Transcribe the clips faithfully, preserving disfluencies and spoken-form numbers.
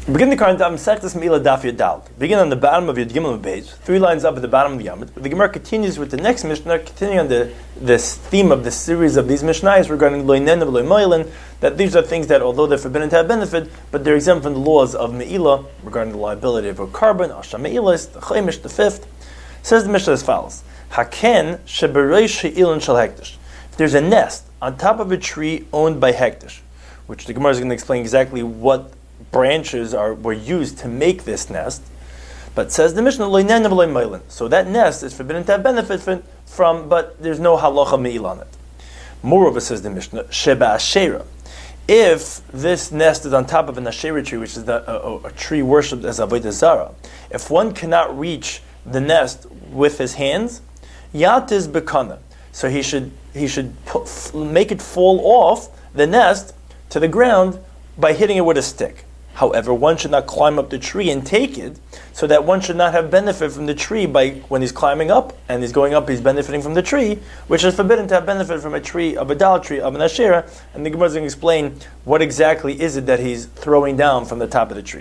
Begin the current Daf Mesechtes Meila Daf Yadal. Begin on the bottom of Yud Gimel page, three lines up at the bottom of the Yamid. The Gemara continues with the next Mishnah, continuing on the this theme of the series of these Mishnayos regarding Lo Inen and Lo Moilin, that these are things that, although they're forbidden to have benefit, but they're exempt from the laws of Meila regarding the liability of a carbon, Asha Meilis, the Chaimish, the fifth. Says the Mishnah as follows: Haken shebereish she'ilin shel hektish. If there's a nest on top of a tree owned by hektish, which the Gemara is going to explain exactly what branches are were used to make this nest, but says the Mishnah, so that nest is forbidden to have benefit from, but there's no halacha me'il on it. Moreover, says the Mishnah, sheba ashera, if this nest is on top of an ashera tree, which is the, a, a, a tree worshipped as avodah zara, if one cannot reach the nest with his hands, yat is bekana, so he should he should put, make it fall off the nest to the ground by hitting it with a stick. However, one should not climb up the tree and take it, so that one should not have benefit from the tree by when he's climbing up and he's going up, he's benefiting from the tree, which is forbidden to have benefit from a tree of idolatry, of an Asherah. And the Gemara is going to explain what exactly is it that he's throwing down from the top of the tree.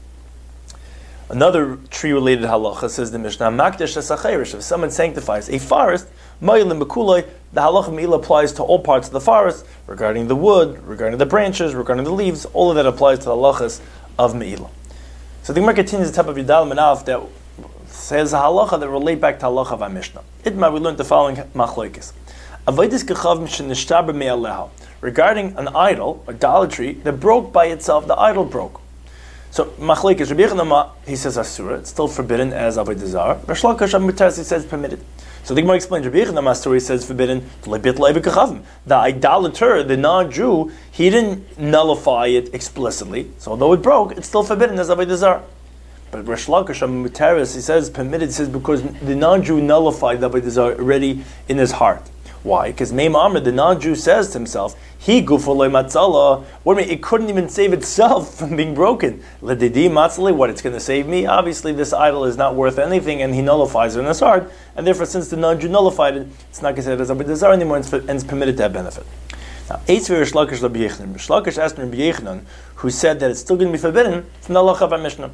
Another tree-related halacha, says the Mishnah, Makdash Esacherish, if someone sanctifies a forest, Ma'ilim Bekuloi, the halacha me'ila applies to all parts of the forest, regarding the wood, regarding the branches, regarding the leaves, all of that applies to the halachas of me'ila. So the Gemara continues the top of Yudal Manaf that says a halacha that relate back to halacha of our Mishnah. Itma, we learned the following machlokes. Avodas kechav mishenishtaber me'aleha, regarding an idol, idolatry, that broke by itself, the idol broke. So, machlekes, Rabbi Yechonah, he says asura, it's still forbidden as avodah zara. Rish Lakish Amutaras, he says permitted. So the Gemara explains, Rabbi Yechonah asura, he says forbidden. The idolater, the non-Jew, he didn't nullify it explicitly. So although it broke, it's still forbidden as avodah zara. But Rish Lakish Amutaras, he says permitted, he says because the non-Jew nullified the avodah zara already in his heart. Why? Because Meim Amr, the non-Jew, says to himself, "He gufalei matzala." What do you mean? It couldn't even save itself from being broken. Ledidi matzali. What? It's going to save me? Obviously, this idol is not worth anything, and he nullifies it in his heart. And therefore, since the non-Jew nullified it, it's not considered as avodah zara anymore, and it's permitted to have benefit. Now, Eitzvi Rish Lakish Rabbi Yechanan. Rish Lakish asked Rabbi Yechanan, who said that it's still going to be forbidden from the halacha of our Mishnah.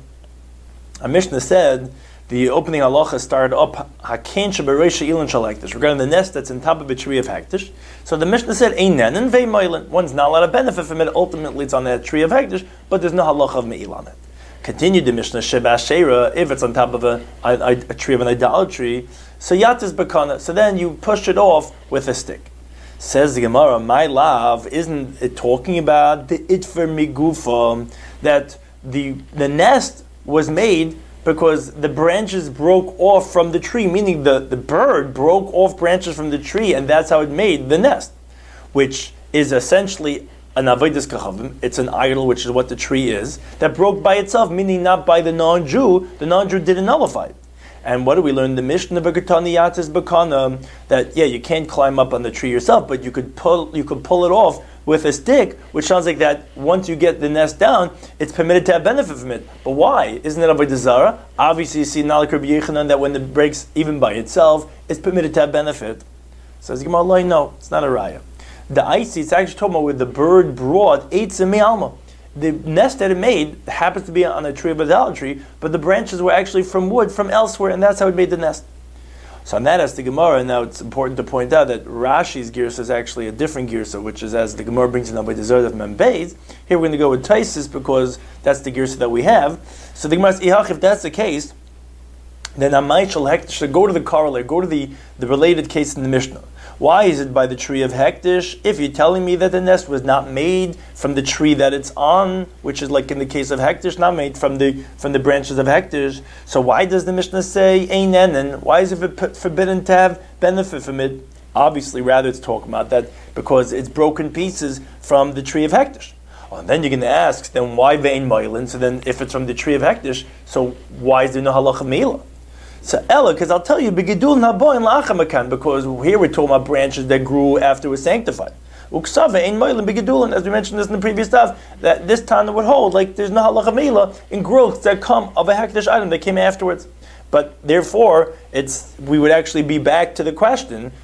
Our Mishnah said, the opening halacha started up haken shebereish ilin shel hektish, regarding the nest that's on top of a tree of hektish. So the Mishnah said einen and vei moilin. One's not allowed to benefit from it. Ultimately, it's on that tree of hektish, but there's no halacha of me'il on it. Continued the Mishnah sheba ashera, if it's on top of a, a, a tree of an idolatry, so yat is bekana. So then you push it off with a stick. Says the Gemara, my love, isn't it talking about the itfer migufa, that the the nest was made because the branches broke off from the tree, meaning the, the bird broke off branches from the tree, and that's how it made the nest, which is essentially an avodas kachavim. It's an idol, which is what the tree is, that broke by itself, meaning not by the non-Jew. The non-Jew didn't nullify it. And what do we learn? The Mishnah B'Katani Yatis B'Kana, that yeah, you can't climb up on the tree yourself, but you could pull you could pull it off with a stick, which sounds like that once you get the nest down, it's permitted to have benefit from it. But why? Isn't it avodah zara? Obviously, you see Nalik Rabbi Yechanan that when it breaks even by itself, it's permitted to have benefit. Says Gemara, Allah, no, it's not a raya. The icy, it's actually talking about where the bird brought eitzim me'alma. The nest that it made happens to be on a tree of idolatry, but the branches were actually from wood from elsewhere, and that's how it made the nest. So on that, as the Gemara, and now it's important to point out that Rashi's girsa is actually a different girsa, which is as the Gemara brings in by the Zerd of Membeis. Here we're going to go with Taisis because that's the girsa that we have. So the Gemara says, if that's the case, then Amay shel hektish, go to the corollary, go to the, the related case in the Mishnah. Why is it by the tree of hektish? If you're telling me that the nest was not made from the tree that it's on, which is like in the case of hektish, not made from the from the branches of hektish, so why does the Mishnah say einen? Why is it forbidden to have benefit from it? Obviously, rather it's talking about that because it's broken pieces from the tree of hektish. Well, and then you're going to ask, then why vein moilin? So then, if it's from the tree of hektish, so why is there no halacha meila? So Ella, because I'll tell you, begidul naboin la'achamakan, because here we're talking about branches that grew after it was sanctified. Uksava ein moilin begidulin, as we mentioned this in the previous stuff, that this Tana would hold like there's no halacha meila in growths that come of a hektish item that came afterwards. But therefore, it's we would actually be back to the question: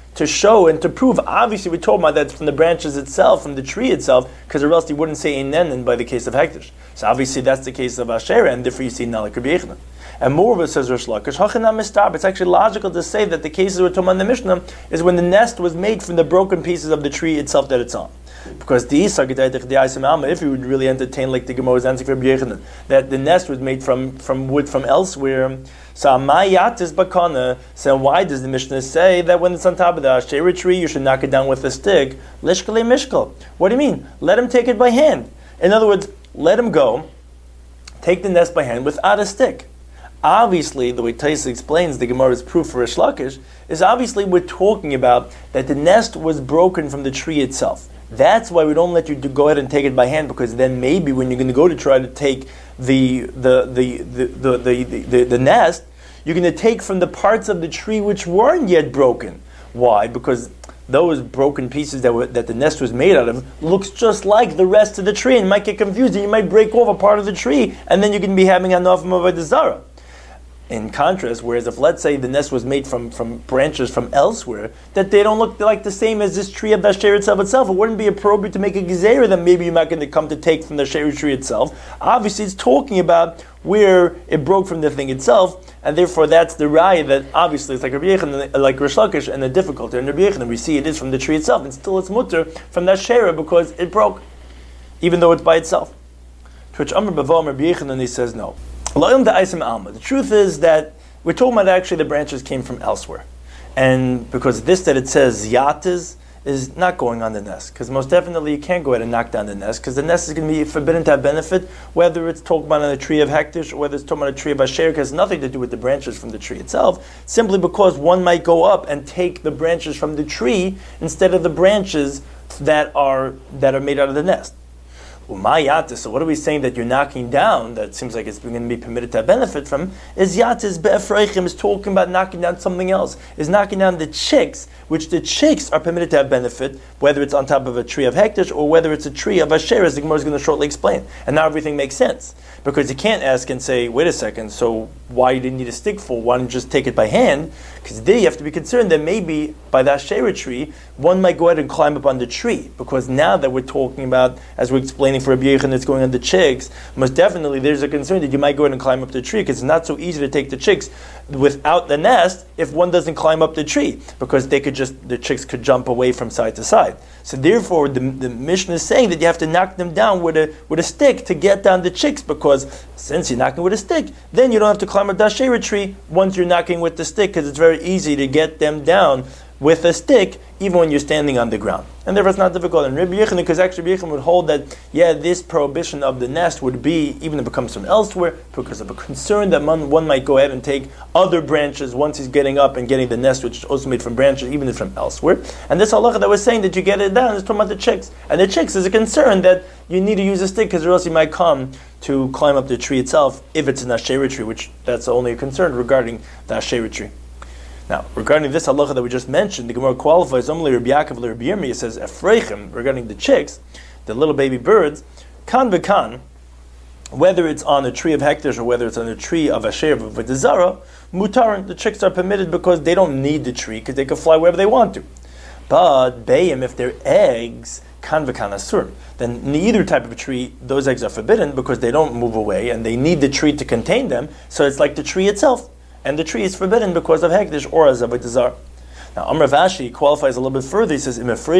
to show and to prove. Obviously, we told about that from the branches itself, from the tree itself, because or else he wouldn't say Einen by the case of Hektish. So obviously that's the case of Asherah, and therefore you see Nalik Rabbi Yechonah. And moreover, says Rosh Lakish, Hachanam Mistab. It's actually logical to say that the cases we're talking about in the Mishnah is when the nest was made from the broken pieces of the tree itself that it's on. Because the if you would really entertain like the Gemara's answer for Rabbi Yechonah, that the nest was made from, from wood from elsewhere. So Amayat is bakana. So why does the Mishnah say that when it's on top of the Asherah tree, you should knock it down with a stick? Lishkale mishkal. What do you mean? Let him take it by hand. In other words, let him go, take the nest by hand without a stick. Obviously, the way Taisa explains the Gemara's proof for Rish Lakish is obviously we're talking about that the nest was broken from the tree itself. That's why we don't let you do, go ahead and take it by hand, because then maybe when you're going to go to try to take the the the the the, the, the, the, the nest, you're going to take from the parts of the tree which weren't yet broken. Why? Because those broken pieces that were, that the nest was made out of looks just like the rest of the tree, and you might get confused, and you might break off a part of the tree, and then you're going to be having enough of a desire. In contrast, whereas if let's say the nest was made from, from branches from elsewhere, that they don't look like the same as this tree of the Asherah itself itself, it wouldn't be appropriate to make a gezerah that maybe you're not going to come to take from the Asherah tree itself. Obviously, it's talking about where it broke from the thing itself, and therefore that's the raya that obviously it's like Rabbi Yechonah, like Rish Lakish, and the difficulty in Rabbi Yechonah, we see it is from the tree itself, and still it's mutter from that Asherah because it broke, even though it's by itself. To which Amr Bavam Rabbi Yechonah, he says no. The truth is that we're talking about actually the branches came from elsewhere. And because this that it says yatas is not going on the nest. Because most definitely you can't go ahead and knock down the nest, because the nest is going to be forbidden to have benefit, whether it's talking about on a tree of Hektish or whether it's talking about a tree of Asherah, has nothing to do with the branches from the tree itself, simply because one might go up and take the branches from the tree instead of the branches that are that are made out of the nest. So what are we saying that you're knocking down, that seems like it's going to be permitted to benefit from, is yatis be'efreichim, is talking about knocking down something else, is knocking down the chicks, which the chicks are permitted to have benefit, whether it's on top of a tree of Hektish or whether it's a tree of Asherah, as the Gemara is going to shortly explain. And now everything makes sense. Because you can't ask and say, wait a second, so why you didn't need a stick for? Why don't you just take it by hand? Because there you have to be concerned that maybe by the Asherah tree, one might go ahead and climb up on the tree. Because now that we're talking about, as we're explaining for Rabbi Yechonah, it's going on the chicks, most definitely there's a concern that you might go ahead and climb up the tree, because it's not so easy to take the chicks without the nest if one doesn't climb up the tree, because they could just, the chicks could jump away from side to side. So therefore, the, the Mishnah is saying that you have to knock them down with a with a stick to get down the chicks, because since you're knocking with a stick, then you don't have to climb up the Asherah tree once you're knocking with the stick, because it's very easy to get them down with a stick, even when you're standing on the ground. And therefore it's not difficult. And Rabbi Yechonah, because actually Rabbi Yechonah would hold that, yeah, this prohibition of the nest would be, even if it comes from elsewhere, because of a concern that one, one might go ahead and take other branches once he's getting up and getting the nest, which is also made from branches, even if from elsewhere. And this halacha that we're saying that you get it down is talking about the chicks. And the chicks is a concern that you need to use a stick, because or else you might come to climb up the tree itself, if it's an Asherah tree, which that's only a concern regarding the Asherah tree. Now, regarding this halacha that we just mentioned, the Gemara qualifies only Rabbi Yaakov Rabbi Yirmiyah. It says Efreichim, regarding the chicks, the little baby birds, kan v'kan, whether it's on a tree of Hektish or whether it's on a tree of Asherah v'Dezara, mutarin, the chicks are permitted because they don't need the tree, because they can fly wherever they want to. But bayim, if they're eggs, kan v'kan asur, then in either type of tree, those eggs are forbidden because they don't move away and they need the tree to contain them. So it's like the tree itself. And the tree is forbidden because of Hektish or as Avodah Zarah. Now, Amr Vashi qualifies a little bit further. He says,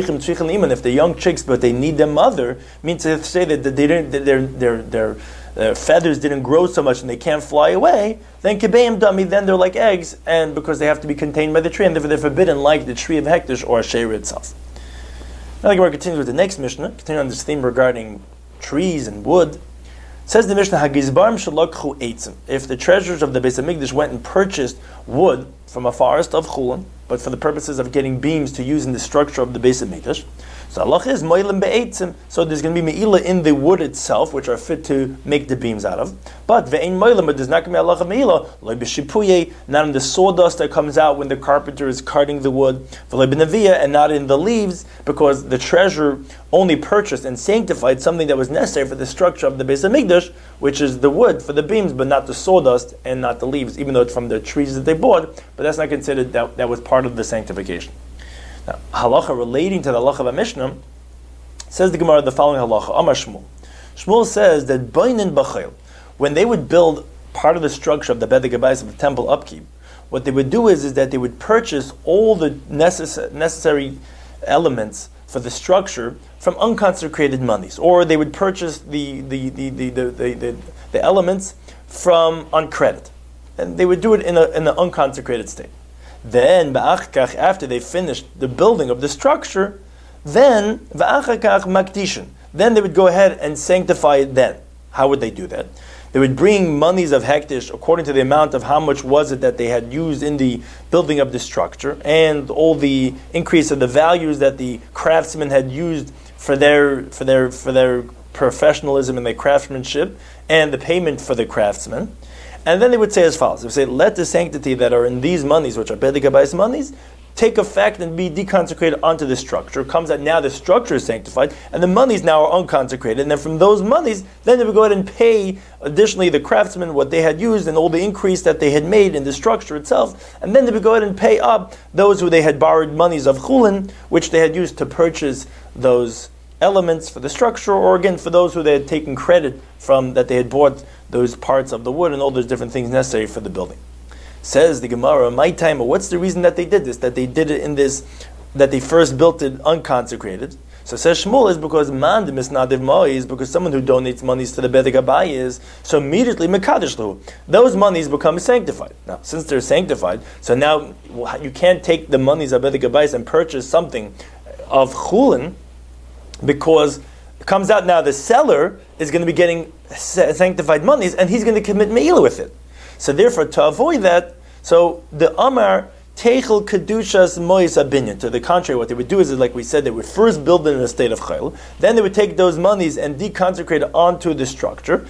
if they're young chicks but they need their mother, means to say that they didn't, that their, their, their, their feathers didn't grow so much and they can't fly away, then Kibayim Dami, then they're like eggs, and because they have to be contained by the tree, and therefore they're forbidden like the tree of Hektish or Asherah itself. Now the Gemara continues with the next Mishnah, continuing on this theme regarding trees and wood. Says the Mishnah, Hagizbarim shalokchu eitzim. If the treasures of the Beis Hamikdash went and purchased wood from a forest of Chulin, but for the purposes of getting beams to use in the structure of the Beis Hamikdash, so Allah is moilim be'eitzim. So there's going to be me'ilah in the wood itself, which are fit to make the beams out of. But ve'ein moilim, but there's not going to be Allah me'ilah, loy b'shipuye, not in the sawdust that comes out when the carpenter is cutting the wood, v'loy b'naviyah, and not in the leaves, because the treasure only purchased and sanctified something that was necessary for the structure of the Beis Hamikdash, which is the wood for the beams, but not the sawdust and not the leaves, even though it's from the trees that they bought, but that's not considered that that was part of the sanctification. Now, halacha relating to the halacha of a Mishnah, says the Gemara the following halacha, Amar Shmuel. Shmuel says that Bainin B'chayil, when they would build part of the structure of the Bedek Habayis of the temple upkeep, what they would do is, is that they would purchase all the necess- necessary elements for the structure from unconsecrated monies, or they would purchase the the the the the, the, the, the elements from on credit, and they would do it in a in an unconsecrated state. Then ba'achkach, after they finished the building of the structure, then va'achkach makdishin, then they would go ahead and sanctify it. Then how would they do that? They would bring monies of hektish according to the amount of how much was it that they had used in the building of the structure, and all the increase of the values that the craftsmen had used for their for their for their professionalism and their craftsmanship, and the payment for the craftsmen. And then they would say as follows: they would say, "Let the sanctity that are in these monies, which are Bedek Habayis monies, take effect and be deconsecrated onto the structure." It comes that now the structure is sanctified, and the monies now are unconsecrated. And then from those monies, then they would go ahead and pay additionally the craftsmen what they had used and all the increase that they had made in the structure itself. And then they would go ahead and pay up those who they had borrowed monies of chulin, which they had used to purchase those elements for the structure, or again for those who they had taken credit from, that they had bought those parts of the wood and all those different things necessary for the building. Says the Gemara, my time, what's the reason that they did this? That they did it in this, that they first built it unconsecrated. So says Shmuel is because man the misnadiv ma'i is because someone who donates monies to the Bedek Habayis, so immediately mekadesh lahu, those monies become sanctified. Now, since they're sanctified, so now you can't take the monies of Bedek Habayis and purchase something of chulin, because it comes out now the seller is going to be getting sanctified monies and he's going to commit meila with it. So therefore, to avoid that, so the Amar Teichel Kedushas Mois Abinyan. To the contrary, what they would do is, like we said, they would first build it in a state of chayil, then they would take those monies and deconsecrate it onto the structure,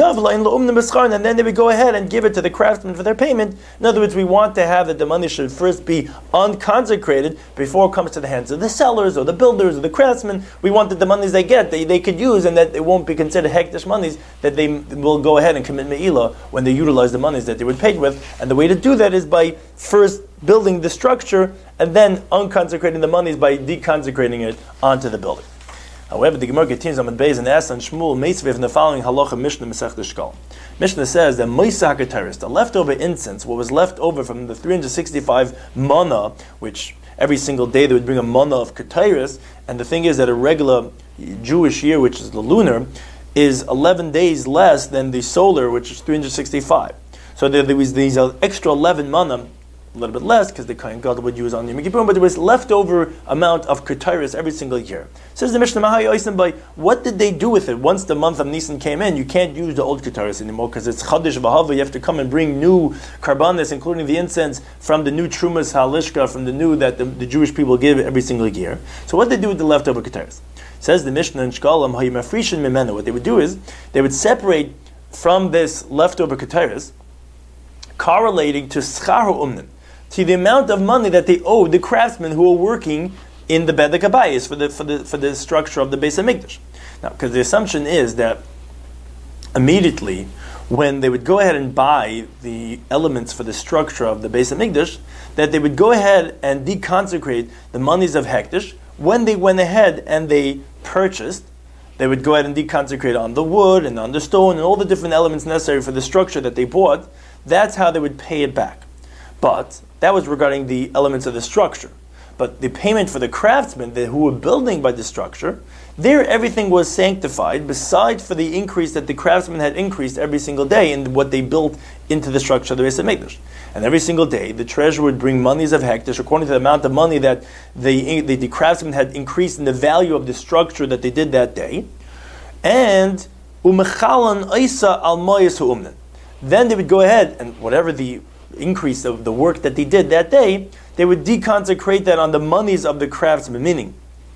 and then they would go ahead and give it to the craftsmen for their payment. In other words, we want to have that the money should first be unconsecrated before it comes to the hands of the sellers or the builders or the craftsmen. We want that the monies they get, they, they could use, and that it won't be considered hektish monies, that they will go ahead and commit me'ilah when they utilize the monies that they were paid with. And the way to do that is by first building the structure and then unconsecrating the monies by deconsecrating it onto the building. However, the Gemara continues on Beis and asks on Shmuel Meisvev in the following halacha Mishnah Masechta Shkol. Mishnah says that Moisa HaKetaris, the leftover incense, what was left over from the three hundred sixty-five mana, which every single day they would bring a mana of Ketaris, and the thing is that a regular Jewish year, which is the lunar, is eleven days less than the solar, which is three hundred sixty-five. So there, there was these extra eleven mana, a little bit less because the Kohen Gadol would use on Yom Kippur, but there was leftover amount of Ketaris every single year. Says the Mishnah, by what did they do with it once the month of Nisan came in? You can't use the old Ketaris anymore because it's Chadish V'Hava. You have to come and bring new karbanis, including the incense from the new Trumas Halishka, from the new that the, the Jewish people give every single year. So what did they do with the leftover Ketaris? Says the Mishnah in Shkalim, Hayimafrishin Mimenu. What they would do is they would separate from this leftover Ketaris, correlating to Schar Umnin, to the amount of money that they owed the craftsmen who were working in the Bedek Habayis for the for the for the structure of the Beis Hamikdash. Now, because the assumption is that immediately when they would go ahead and buy the elements for the structure of the Beis Hamikdash, that they would go ahead and deconsecrate the monies of Hektish. When they went ahead and they purchased, they would go ahead and deconsecrate on the wood and on the stone and all the different elements necessary for the structure that they bought. That's how they would pay it back. But that was regarding the elements of the structure. But the payment for the craftsmen who were building by the structure, there everything was sanctified, besides for the increase that the craftsmen had increased every single day in what they built into the structure of the Beis Hamikdash. And every single day, the treasurer would bring monies of hektish according to the amount of money that the, the, the craftsmen had increased in the value of the structure that they did that day. And umechalan isa al moyes hu'umnen. Then they would go ahead and whatever the increase of the work that they did that day, they would deconsecrate that on the monies of the craftsmen, meaning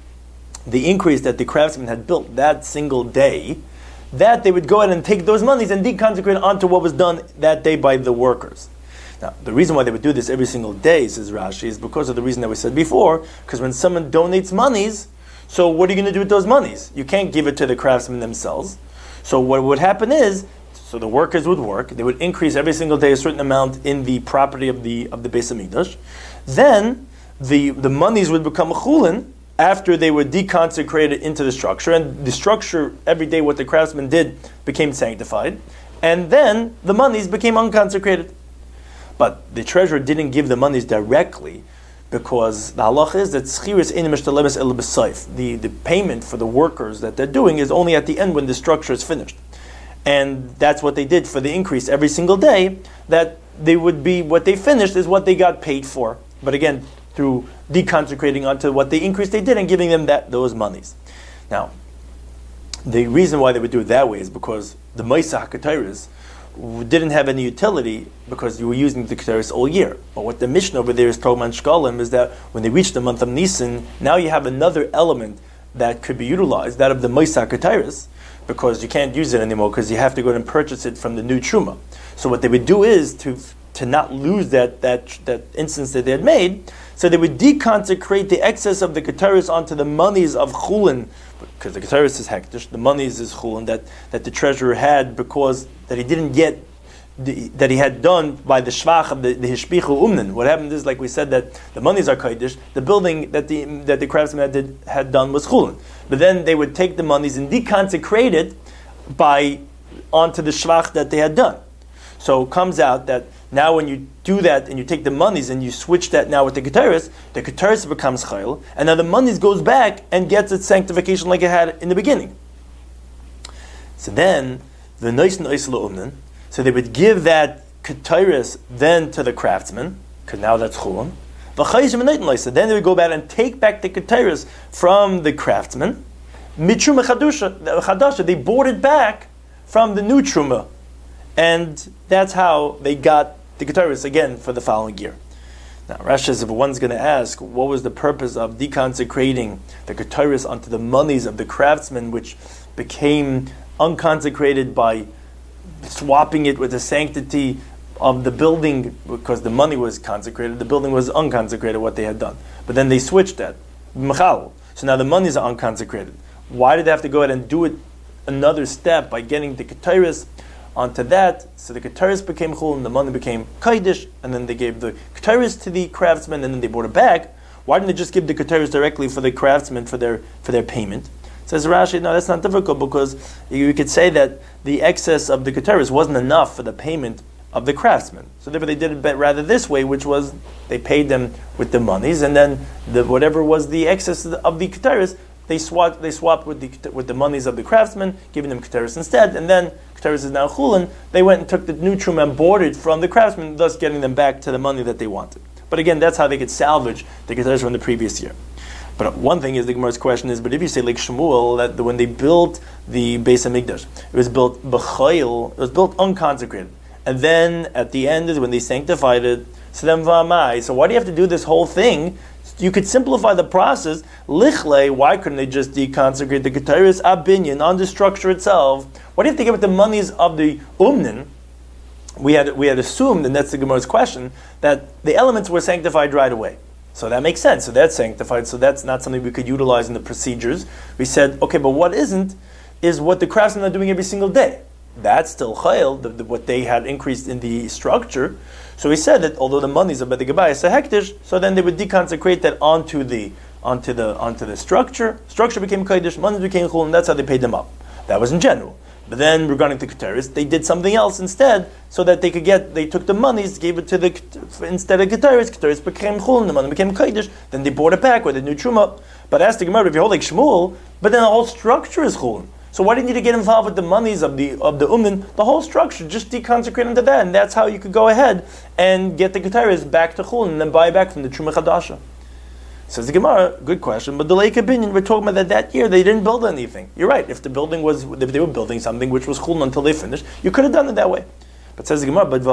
the increase that the craftsmen had built that single day, that they would go ahead and take those monies and deconsecrate onto what was done that day by the workers. Now, the reason why they would do this every single day, says Rashi, is because of the reason that we said before, because when someone donates monies, so what are you going to do with those monies? You can't give it to the craftsmen themselves. So what would happen is, so the workers would work, they would increase every single day a certain amount in the property of the of the Beis Hamikdash. Then the, the monies would become chulin after they were deconsecrated into the structure, and the structure, every day what the craftsman did became sanctified, and then the monies became unconsecrated. But the treasurer didn't give the monies directly, because the halach is that schiris ein mishtalemes el b'sayf. The the payment for the workers that they're doing is only at the end when the structure is finished. And that's what they did for the increase every single day, that they would be, what they finished is what they got paid for. But again, through deconsecrating onto what the increase they did and giving them that those monies. Now, the reason why they would do it that way is because the Maisa HaKetairis didn't have any utility because you were using the Ketairis all year. But what the Mishnah over there is talking about Shkalim is that when they reach the month of Nisan, now you have another element that could be utilized, that of the Maisa HaKetairis, because you can't use it anymore because you have to go and purchase it from the new Truma. So what they would do is to to not lose that that that instance that they had made, so they would deconsecrate the excess of the Ketairis onto the monies of Chulin, because the Ketairis is hektish, the monies is Chulin, that, that the treasurer had because that he didn't get, the, that he had done by the Shvach of the, the Hishpichu Umnin. What happened is, like we said, that the monies are Kaidish, the building that the that the craftsman had, did, had done was Chulin. But then they would take the monies and deconsecrate it by onto the Shvach that they had done. So it comes out that now when you do that and you take the monies and you switch that now with the Ketairis, the Ketairis becomes Chayil, and now the monies goes back and gets its sanctification like it had in the beginning. So then, the Nois Nois L'Umnin, so they would give that Ketairis then to the craftsman, because now that's Chulun. So then they would go back and take back the Ketairis from the craftsman. Mitruma Chadasha, they bought it back from the new Truma. And that's how they got the Ketairis again for the following year. Now, Rashi says, if one's going to ask, what was the purpose of deconsecrating the Ketairis onto the monies of the craftsman, which became unconsecrated by swapping it with the sanctity of the building, because the money was consecrated, the building was unconsecrated, what they had done. But then they switched that. Mechal. So now the monies are unconsecrated. Why did they have to go ahead and do it another step by getting the Ketairis onto that? So the Ketairis became Chul and the money became Kaidish, and then they gave the Ketairis to the craftsman and then they brought it back. Why didn't they just give the Ketairis directly for the craftsman for their for their payment? Says Rashi, no, that's not difficult, because you could say that the excess of the Ketairis wasn't enough for the payment of the craftsman. So therefore they did it rather this way, which was they paid them with the monies, and then the whatever was the excess of the Ketairis, they swapped they swapped with the with the monies of the craftsman, giving them Ketairis instead, and then Ketairis is now Chulin. They went and took the new Truma and bought it from the craftsman, thus getting them back to the money that they wanted. But again, that's how they could salvage the Ketairis from the previous year. But one thing is, the Gemara's question is, but if you say like Shmuel, that when they built the Beis HaMikdash, it was built b'chayil, it was built unconsecrated, and then at the end is when they sanctified it. So then v'amai. So why do you have to do this whole thing? You could simplify the process. Lichle, why couldn't they just deconsecrate the Ketairis abinyan on the structure itself? Why do you have to give it the monies of the Umnin? We had we had assumed, and that's the Gemara's question, that the elements were sanctified right away. So that makes sense. So that's sanctified. So that's not something we could utilize in the procedures. We said, okay, but what isn't is what the craftsmen are doing every single day. That's still chayil, the, the, what they had increased in the structure. So we said that although the monies are by the Gebayis a hektish, so then they would deconsecrate that onto the onto the onto the structure. Structure became kaidish, monies became chul, and that's how they paid them up. That was in general. But then regarding the Ketairis, they did something else instead, so that they could get, they took the monies, gave it to the, instead of Ketairis, Ketairis became Chul, and the money became Kaidish, then they bought it back with a new Truma. But ask the Gemara, if you hold like Shmuel, but then the whole structure is Chul. So why didn't you get involved with the monies of the of the Ummin? The whole structure, just deconsecrate into that, and that's how you could go ahead and get the Ketairis back to Chul, and then buy back from the Truma Chadasha. Says the Gemara, good question, but the Lake Binyan, we're talking about that that year they didn't build anything. You're right, if the building was, if they were building something which was Chulun until they finished, you could have done it that way. But says the Gemara, but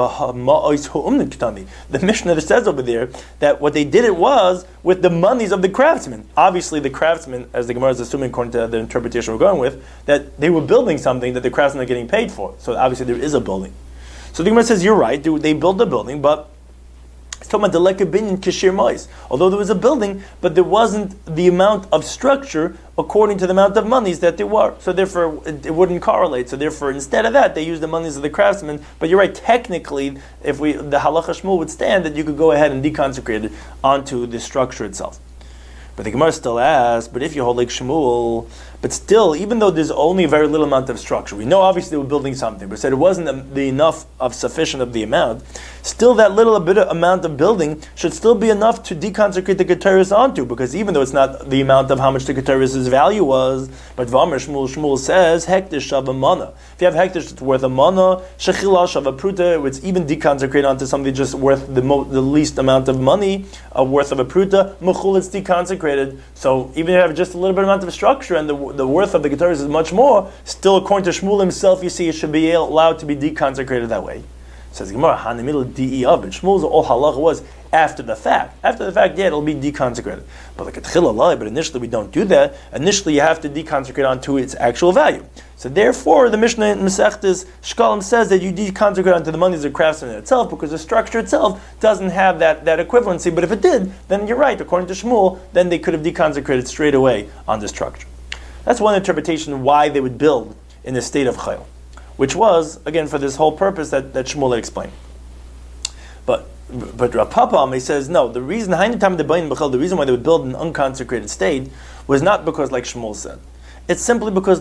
the Mishnah says over there that what they did it was with the monies of the craftsmen. Obviously the craftsmen, as the Gemara is assuming according to the interpretation we're going with, that they were building something that the craftsmen are getting paid for. So obviously there is a building. So the Gemara says, you're right, they built the building, but It's talking about the leka binyan kishir mais. Although there was a building, but there wasn't the amount of structure according to the amount of monies that there were. So therefore, it, it wouldn't correlate. So therefore, instead of that, they used the monies of the craftsmen. But you're right, technically, if we the halacha shmul would stand that you could go ahead and deconsecrate it onto the structure itself. But the Gemara still asks, but if you hold like Shmuel, but still, even though there's only a very little amount of structure, we know obviously they were building something, but said it wasn't the, the enough of sufficient of the amount, still that little bit of amount of building should still be enough to deconsecrate the Keteris onto, because even though it's not the amount of how much the Keteris' value was, but V'amar Shmuel, Shmuel says, Hektish Shava Mana. If you have Hektish that's worth a Mana, Shechila Shava Pruta, it's even deconsecrate onto something just worth the mo- the least amount of money, uh, worth of a Pruta, Mechul, it's deconsecrated. So even if you have just a little bit amount of structure and the the worth of the Keteris is much more, still according to Shmuel himself, you see it should be allowed to be deconsecrated that way. Says Gemara, Hanimiddle di of it. Shmuel's all halacha was after the fact. After the fact, yeah, it'll be deconsecrated. But like a tchila, but initially we don't do that. Initially, you have to deconsecrate onto its actual value. So therefore, the Mishnah in Masechtas Shkalim says that you deconsecrate onto the monies of craftsman itself because the structure itself doesn't have that, that equivalency. But if it did, then you're right. According to Shmuel, then they could have deconsecrated straight away on the structure. That's one interpretation why they would build in the state of chayil, which was, again, for this whole purpose that, that Shmuel had explained. But but Rav Papa he says, no, the reason the reason why they would build in an unconsecrated state was not because, like Shmuel said, it's simply because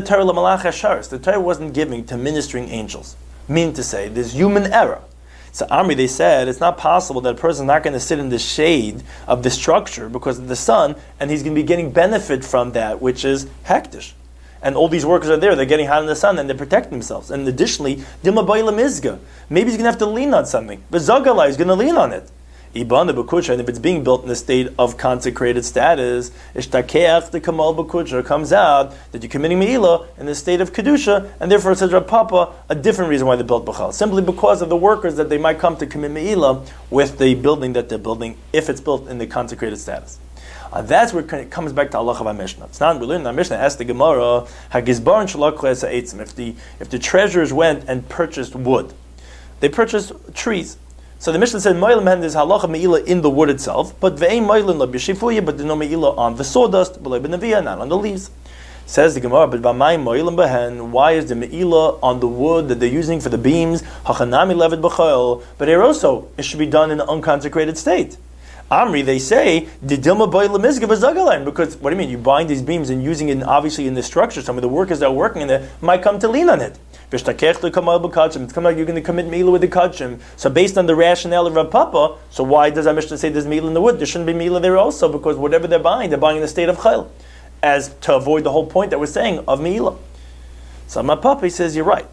the Torah wasn't giving to ministering angels. Meaning to say, there's human error. So Amri, they said, it's not possible that a person is not going to sit in the shade of the structure because of the sun, and he's going to be getting benefit from that, which is hektish. And all these workers are there, they're getting hot in the sun, and they're protecting themselves. And additionally, Dima Ba'ila Mizga. Maybe he's going to have to lean on something. But Zagalai is going to lean on it. Ibana B'Kucha, and if it's being built in a state of consecrated status, Ishtakeach the Kamal B'Kucha comes out that you're committing Me'ilah in the state of Kedusha, and therefore it says Rav Papa, a different reason why they built B'chal. Simply because of the workers that they might come to commit Me'ilah with the building that they're building, if it's built in the consecrated status. Uh, that's where it comes back to Allah of our Mishnah. It's not we learn in our Mishnah. Ask the Gemara, Hagizbar and Shalak Eitzim. If the if the treasurers went and purchased wood, they purchased trees. So the Mishnah said, Mo'ilim hen is halacha me'ilah in the wood itself, but ve'ein mo'ilim la b'shifuya, but there's no me'ilah on the sawdust, b'lei b'neviyah, not on the leaves. Says the Gemara, but v'mayim mo'ilim b'hen, why is the me'ilah on the wood that they're using for the beams, hachanami levet b'chayil, but here also, it should be done in an unconsecrated state. Amri, they say, Didilma Ba'ila Mizga B'Zagalan, because what do you mean? You bind these beams and using it obviously in the structure, some of the workers that are working in there might come to lean on it. It's come out you're going to commit Me'ilah with the Kachim. So based on the rationale of Rav Papa, so why does our Mishnah say there's Me'ilah in the wood? There shouldn't be Me'ilah there also, because whatever they're buying, they're buying in the state of Chayil, as to avoid the whole point that we're saying of Me'ilah. So Rav Papa says, you're right.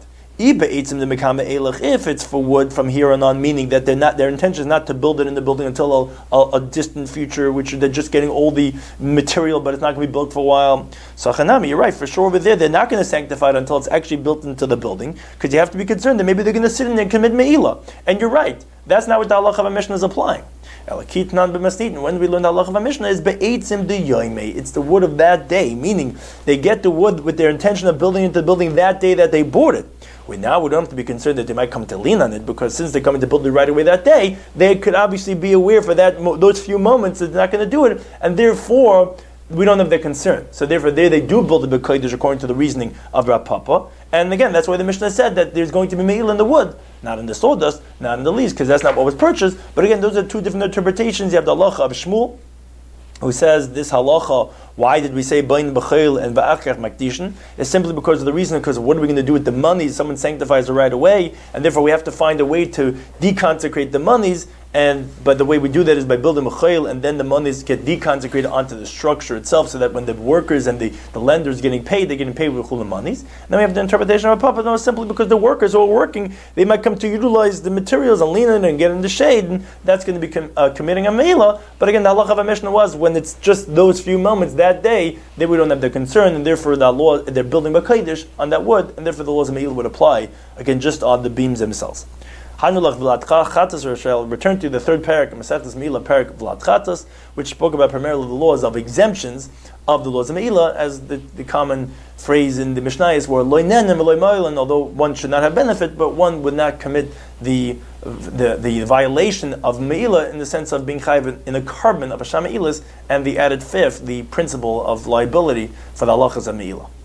If it's for wood from here on on, meaning that they're not, their intention is not to build it in the building until a, a, a distant future, which they're just getting all the material, but it's not going to be built for a while. So Chanami, you're right, for sure over there, they're not going to sanctify it until it's actually built into the building, because you have to be concerned that maybe they're going to sit in there and commit Me'ilah. And you're right, that's not what the halacha of a Mishnah is applying. When we learn the halacha of a Mishnah is be'etzim de yoimei. It's the wood of that day, meaning they get the wood with their intention of building into the building that day that they bought it. We now we don't have to be concerned that they might come to lean on it, because since they're coming to build it right away that day, they could obviously be aware for that those few moments that they're not going to do it, and therefore we don't have that concern. So therefore there they do build a b'kodesh according to the reasoning of Rav Papa. And again, that's why the Mishnah said that there's going to be me'il in the wood, not in the sawdust, not in the leaves, because that's not what was purchased. But again, those are two different interpretations. You have the halacha of Shmuel, who says this halacha, why did we say bain b'chayil and ba'achach makdishin? It's simply because of the reason, because what are we going to do with the monies? Someone sanctifies it right away, and therefore we have to find a way to deconsecrate the monies. And but the way we do that is by building a chayil, and then the monies get deconsecrated onto the structure itself, so that when the workers and the, the lenders are getting paid, they're getting paid with chulin monies. And then we have the interpretation of a papa. No, simply because the workers who are working, they might come to utilize the materials and lean in and get in the shade, and that's going to be com- uh, committing a me'ilah. But again, the halacha of a Mishnah was when it's just those few moments that day, then we don't have the concern, and therefore the law they're building a kodesh on that wood, and therefore the laws of me'ilah would apply again just on the beams themselves. Hanulach v'latcha chatas Rishel. Return to the third parak, Maseches Meila parak v'lat chatas, which spoke about primarily the laws of exemptions of the laws of Meila, as the, the common phrase in the Mishnah is where loy nenem loy moilen, although one should not have benefit, but one would not commit the the, the violation of Meila in the sense of being chayiv in a carbon of Hashem Meilas and the added fifth, the principle of liability for the halachas of Meila.